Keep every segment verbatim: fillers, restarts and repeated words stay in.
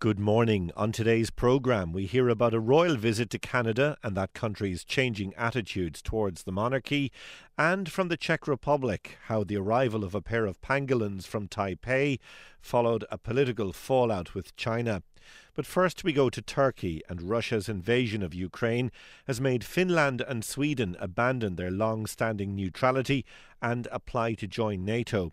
Good morning. On today's programme, we hear about a royal visit to Canada and that country's changing attitudes towards the monarchy, and from the Czech Republic, how the arrival of a pair of pangolins from Taipei followed a political fallout with China. But first we go to Turkey, and Russia's invasion of Ukraine has made Finland and Sweden abandon their long-standing neutrality and apply to join NATO.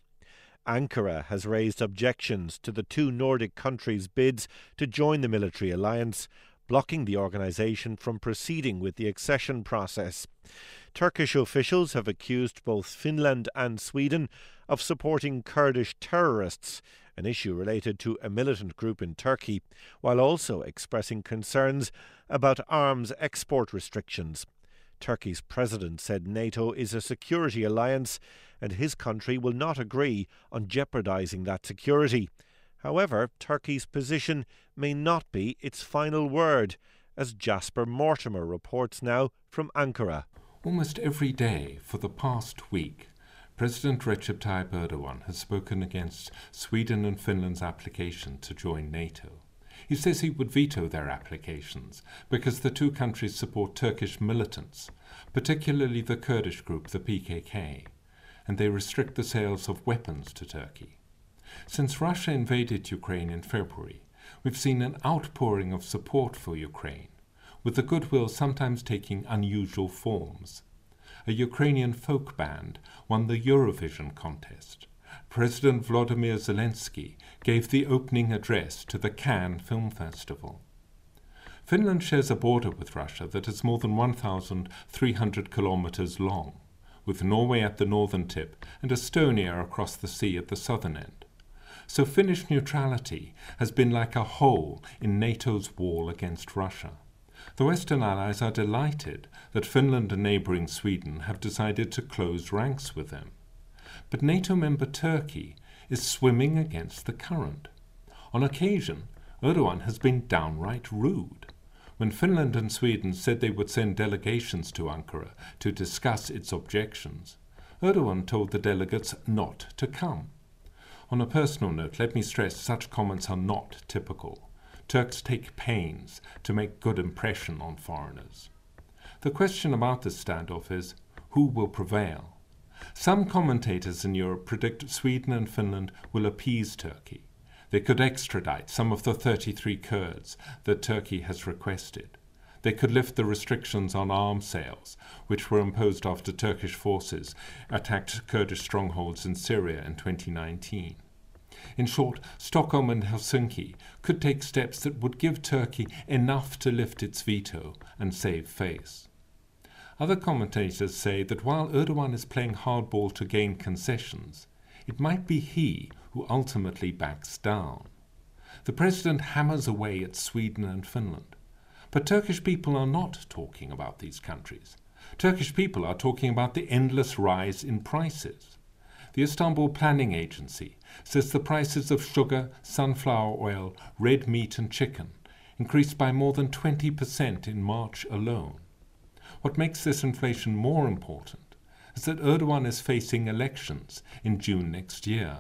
Ankara has raised objections to the two Nordic countries' bids to join the military alliance, blocking the organisation from proceeding with the accession process. Turkish officials have accused both Finland and Sweden of supporting Kurdish terrorists, an issue related to a militant group in Turkey, while also expressing concerns about arms export restrictions. Turkey's president said NATO is a security alliance and his country will not agree on jeopardising that security. However, Turkey's position may not be its final word, as Jasper Mortimer reports now from Ankara. Almost every day for the past week, President Recep Tayyip Erdogan has spoken against Sweden and Finland's application to join NATO. He says he would veto their applications because the two countries support Turkish militants, particularly the Kurdish group the P K K, and they restrict the sales of weapons to Turkey. Since Russia invaded Ukraine in February, we've seen an outpouring of support for Ukraine, with the goodwill sometimes taking unusual forms. A Ukrainian folk band won the Eurovision contest. President Volodymyr Zelensky gave the opening address to the Cannes Film Festival. Finland shares a border with Russia that is more than one thousand three hundred kilometers long, with Norway at the northern tip and Estonia across the sea at the southern end. So Finnish neutrality has been like a hole in NATO's wall against Russia. The Western allies are delighted that Finland and neighbouring Sweden have decided to close ranks with them. But NATO member Turkey is swimming against the current. On occasion, Erdogan has been downright rude. When Finland and Sweden said they would send delegations to Ankara to discuss its objections, Erdogan told the delegates not to come. On a personal note, let me stress such comments are not typical. Turks take pains to make good impression on foreigners. The question about this standoff is, who will prevail? Some commentators in Europe predict Sweden and Finland will appease Turkey. They could extradite some of the thirty-three Kurds that Turkey has requested. They could lift the restrictions on arms sales, which were imposed after Turkish forces attacked Kurdish strongholds in Syria in twenty nineteen. In short, Stockholm and Helsinki could take steps that would give Turkey enough to lift its veto and save face. Other commentators say that while Erdogan is playing hardball to gain concessions, it might be he who ultimately backs down. The president hammers away at Sweden and Finland. But Turkish people are not talking about these countries. Turkish people are talking about the endless rise in prices. The Istanbul Planning Agency says the prices of sugar, sunflower oil, red meat and chicken increased by more than twenty percent in March alone. What makes this inflation more important is that Erdogan is facing elections in June next year.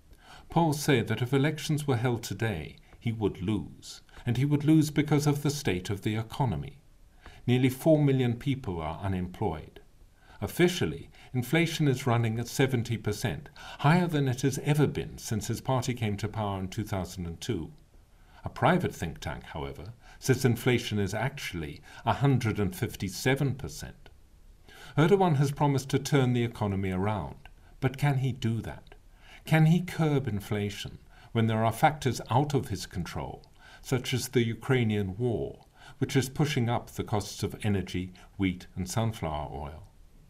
Polls say that if elections were held today, he would lose, and he would lose because of the state of the economy. Nearly four million people are unemployed. Officially, inflation is running at seventy percent, higher than it has ever been since his party came to power in two thousand two. A private think tank, however, says inflation is actually one hundred fifty-seven percent. Erdogan has promised to turn the economy around, but can he do that? Can he curb inflation when there are factors out of his control, such as the Ukrainian war, which is pushing up the costs of energy, wheat and sunflower oil?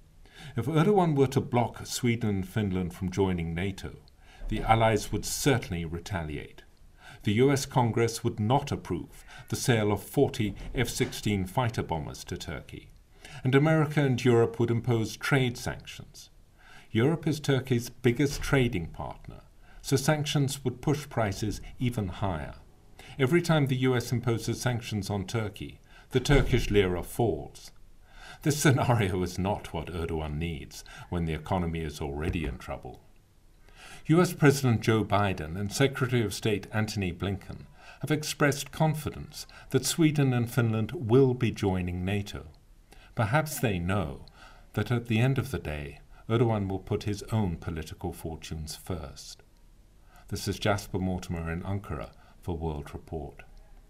If Erdogan were to block Sweden and Finland from joining NATO, the allies would certainly retaliate. The U S Congress would not approve the sale of forty F sixteen fighter bombers to Turkey, and America and Europe would impose trade sanctions. Europe is Turkey's biggest trading partner, so sanctions would push prices even higher. Every time the U S imposes sanctions on Turkey, the Turkish lira falls. This scenario is not what Erdogan needs when the economy is already in trouble. U S President Joe Biden and Secretary of State Antony Blinken have expressed confidence that Sweden and Finland will be joining NATO. Perhaps they know that at the end of the day, Erdogan will put his own political fortunes first. This is Jasper Mortimer in Ankara for World Report.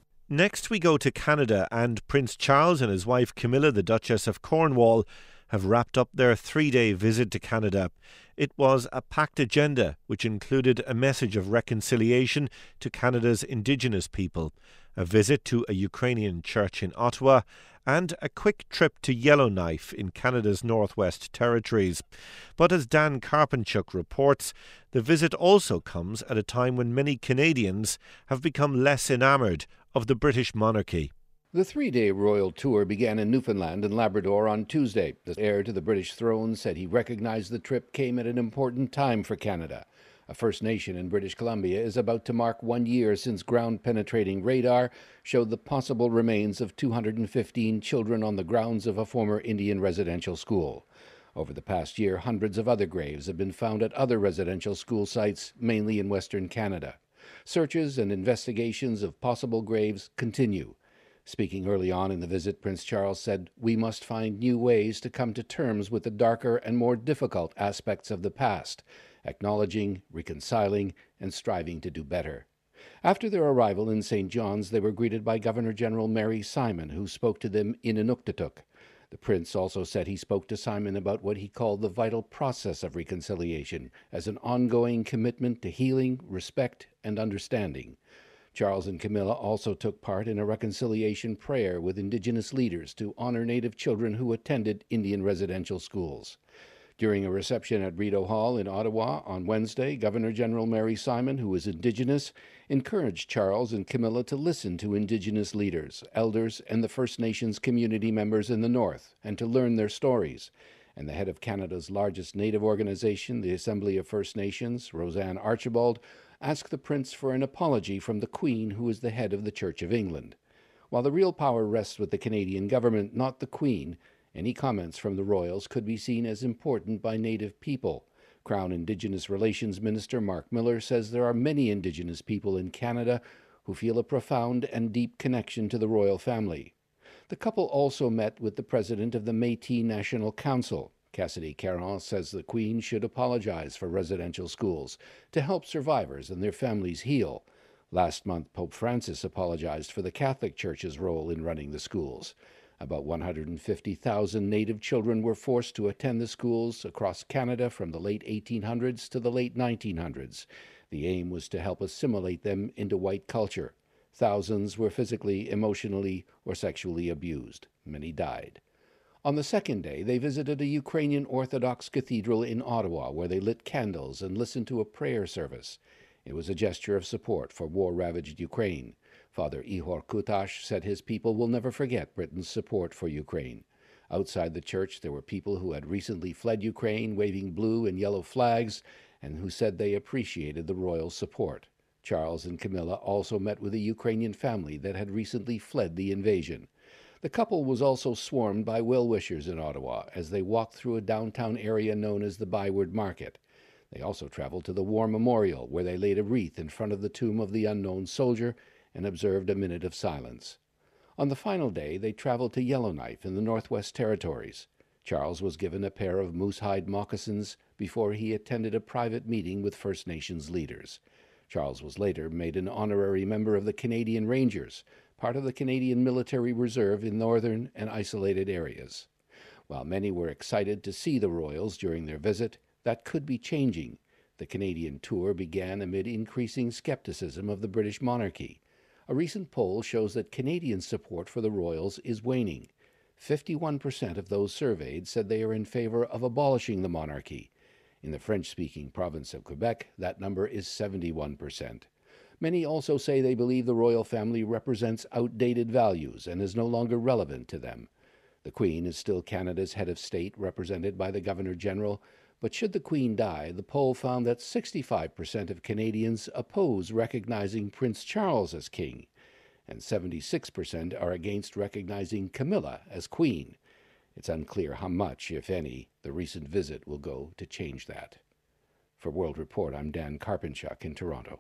Next we go to Canada, and Prince Charles and his wife Camilla, the Duchess of Cornwall, have wrapped up their three-day visit to Canada. It was a packed agenda which included a message of reconciliation to Canada's Indigenous people, a visit to a Ukrainian church in Ottawa, and a quick trip to Yellowknife in Canada's Northwest Territories. But as Dan Karpenchuk reports, the visit also comes at a time when many Canadians have become less enamoured of the British monarchy. The three-day royal tour began in Newfoundland and Labrador on Tuesday. The heir to the British throne said he recognized the trip came at an important time for Canada. A First Nation in British Columbia is about to mark one year since ground-penetrating radar showed the possible remains of two hundred fifteen children on the grounds of a former Indian residential school. Over the past year, hundreds of other graves have been found at other residential school sites, mainly in Western Canada. Searches and investigations of possible graves continue. Speaking early on in the visit, Prince Charles said, "We must find new ways to come to terms with the darker and more difficult aspects of the past, acknowledging, reconciling, and striving to do better." After their arrival in Saint John's, they were greeted by Governor-General Mary Simon, who spoke to them in Inuktitut. The prince also said he spoke to Simon about what he called the vital process of reconciliation as an ongoing commitment to healing, respect, and understanding. Charles and Camilla also took part in a reconciliation prayer with Indigenous leaders to honor Native children who attended Indian residential schools. During a reception at Rideau Hall in Ottawa on Wednesday, Governor-General Mary Simon, who is Indigenous, encouraged Charles and Camilla to listen to Indigenous leaders, elders, and the First Nations community members in the North, and to learn their stories. And the head of Canada's largest Native organization, the Assembly of First Nations, Roseanne Archibald, asked the Prince for an apology from the Queen, who is the head of the Church of England. While the real power rests with the Canadian government, not the Queen, any comments from the royals could be seen as important by Native people. Crown Indigenous Relations Minister Mark Miller says there are many Indigenous people in Canada who feel a profound and deep connection to the royal family. The couple also met with the president of the Métis National Council. Cassidy Caron says the Queen should apologize for residential schools to help survivors and their families heal. Last month, Pope Francis apologized for the Catholic Church's role in running the schools. About one hundred fifty thousand Native children were forced to attend the schools across Canada from the late eighteen hundreds to the late nineteen hundreds. The aim was to help assimilate them into white culture. Thousands were physically, emotionally, or sexually abused. Many died. On the second day, they visited a Ukrainian Orthodox cathedral in Ottawa, where they lit candles and listened to a prayer service. It was a gesture of support for war-ravaged Ukraine. Father Ihor Kutash said his people will never forget Britain's support for Ukraine. Outside the church, there were people who had recently fled Ukraine, waving blue and yellow flags, and who said they appreciated the royal support. Charles and Camilla also met with a Ukrainian family that had recently fled the invasion. The couple was also swarmed by well-wishers in Ottawa as they walked through a downtown area known as the Byward Market. They also traveled to the War Memorial, where they laid a wreath in front of the tomb of the unknown soldier and observed a minute of silence. On the final day, they traveled to Yellowknife in the Northwest Territories. Charles was given a pair of moose-hide moccasins before he attended a private meeting with First Nations leaders. Charles was later made an honorary member of the Canadian Rangers, part of the Canadian Military Reserve in northern and isolated areas. While many were excited to see the royals during their visit, that could be changing. The Canadian tour began amid increasing skepticism of the British monarchy. A recent poll shows that Canadian support for the royals is waning. fifty-one percent of those surveyed said they are in favor of abolishing the monarchy. In the French-speaking province of Quebec, that number is seventy-one percent. Many also say they believe the royal family represents outdated values and is no longer relevant to them. The Queen is still Canada's head of state, represented by the Governor-General, but should the Queen die, the poll found that sixty-five percent of Canadians oppose recognizing Prince Charles as king, and seventy-six percent are against recognizing Camilla as queen. It's unclear how much, if any, the recent visit will go to change that. For World Report, I'm Dan Karpenchuk in Toronto.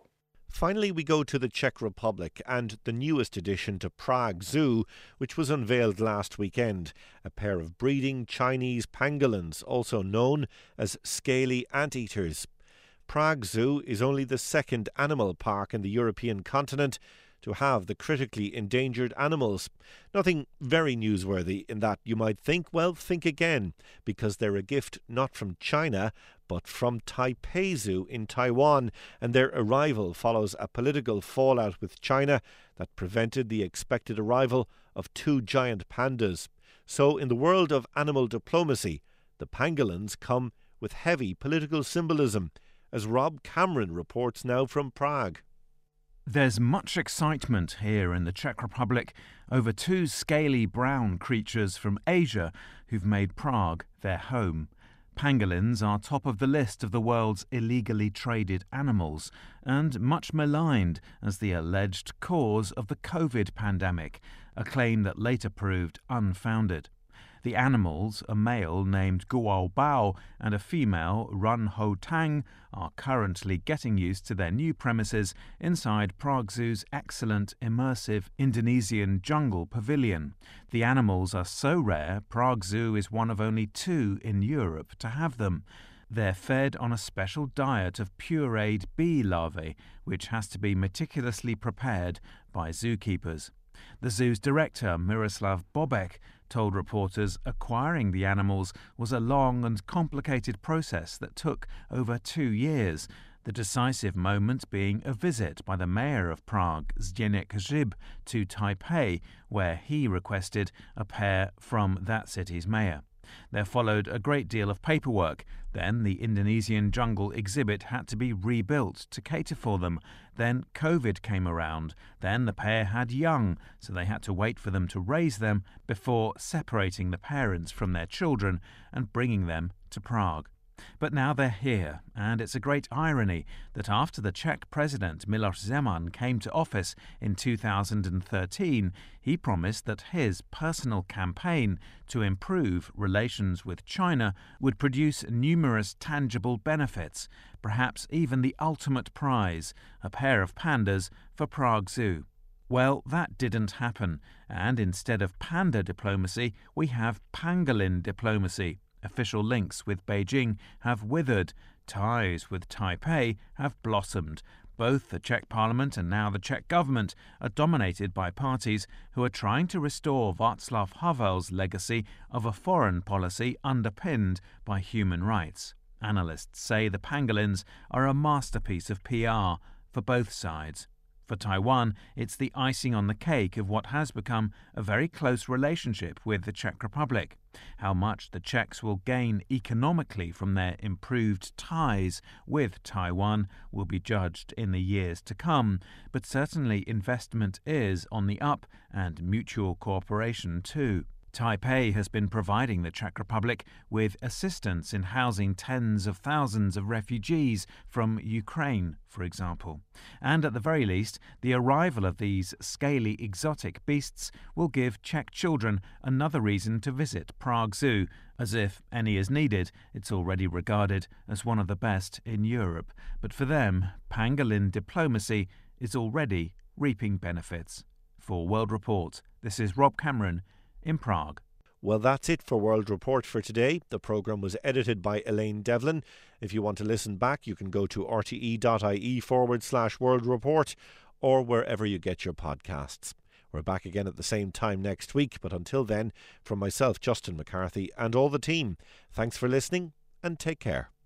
Finally, we go to the Czech Republic and the newest addition to Prague Zoo, which was unveiled last weekend. A pair of breeding Chinese pangolins, also known as scaly anteaters. Prague Zoo is only the second animal park in the European continent to have the critically endangered animals. Nothing very newsworthy in that you might think, well, think again, because they're a gift not from China, but from Taipei Zoo in Taiwan, and their arrival follows a political fallout with China that prevented the expected arrival of two giant pandas. So in the world of animal diplomacy, the pangolins come with heavy political symbolism, as Rob Cameron reports now from Prague. There's much excitement here in the Czech Republic over two scaly brown creatures from Asia who've made Prague their home. Pangolins are top of the list of the world's illegally traded animals and much maligned as the alleged cause of the COVID pandemic, a claim that later proved unfounded. The animals, a male named Guo Bao and a female, Run Ho Tang, are currently getting used to their new premises inside Prague Zoo's excellent immersive Indonesian jungle pavilion. The animals are so rare, Prague Zoo is one of only two in Europe to have them. They're fed on a special diet of pureed bee larvae, which has to be meticulously prepared by zookeepers. The zoo's director, Miroslav Bobek, told reporters acquiring the animals was a long and complicated process that took over two years, the decisive moment being a visit by the mayor of Prague, Zdeněk Hřib, to Taipei, where he requested a pair from that city's mayor. There followed a great deal of paperwork. Then the Indonesian jungle exhibit had to be rebuilt to cater for them. Then COVID came around. Then the pair had young, so they had to wait for them to raise them before separating the parents from their children and bringing them to Prague. But now they're here, and it's a great irony that after the Czech president Miloš Zeman came to office in two thousand thirteen, he promised that his personal campaign to improve relations with China would produce numerous tangible benefits, perhaps even the ultimate prize, a pair of pandas for Prague Zoo. Well, that didn't happen, and instead of panda diplomacy, we have pangolin diplomacy. Official links with Beijing have withered. Ties with Taipei have blossomed. Both the Czech parliament and now the Czech government are dominated by parties who are trying to restore Václav Havel's legacy of a foreign policy underpinned by human rights. Analysts say the pangolins are a masterpiece of P R for both sides. For Taiwan, it's the icing on the cake of what has become a very close relationship with the Czech Republic. How much the Czechs will gain economically from their improved ties with Taiwan will be judged in the years to come, but certainly investment is on the up and mutual cooperation too. Taipei has been providing the Czech Republic with assistance in housing tens of thousands of refugees from Ukraine, for example. And at the very least, the arrival of these scaly exotic beasts will give Czech children another reason to visit Prague Zoo. As if any is needed, it's already regarded as one of the best in Europe. But for them, pangolin diplomacy is already reaping benefits. For World Report, this is Rob Cameron in Prague. Well, that's it for World Report for today. The programme was edited by Elaine Devlin. If you want to listen back, you can go to rte.ie forward slash World Report or wherever you get your podcasts. We're back again at the same time next week, but until then, from myself, Justin McCarthy, and all the team, thanks for listening and take care.